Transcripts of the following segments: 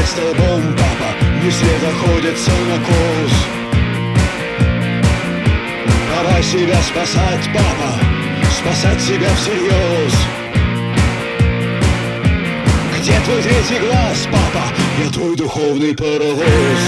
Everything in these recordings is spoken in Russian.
столбом, папа, не света ходится на курс. Пора себя спасать, папа, спасать себя всерьез. Где твой третий глаз, папа? Я твой духовный паровоз.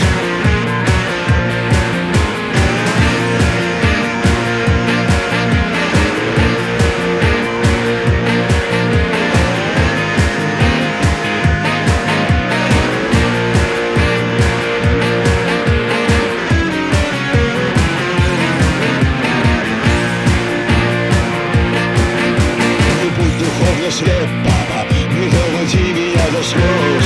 Слеп, папа, не доводи меня до слез.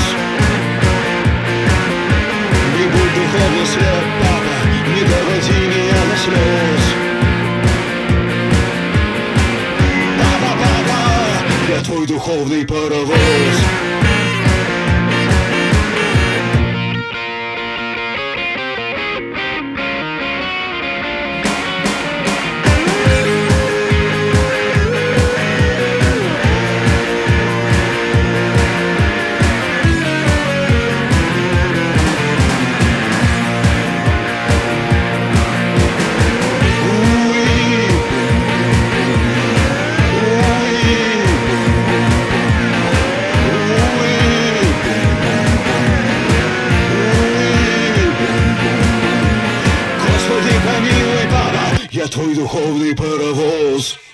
Не будь духовно слеп, папа, не доводи меня до слез. Папа, папа, я твой духовный паровоз. Я твой духовный паровоз.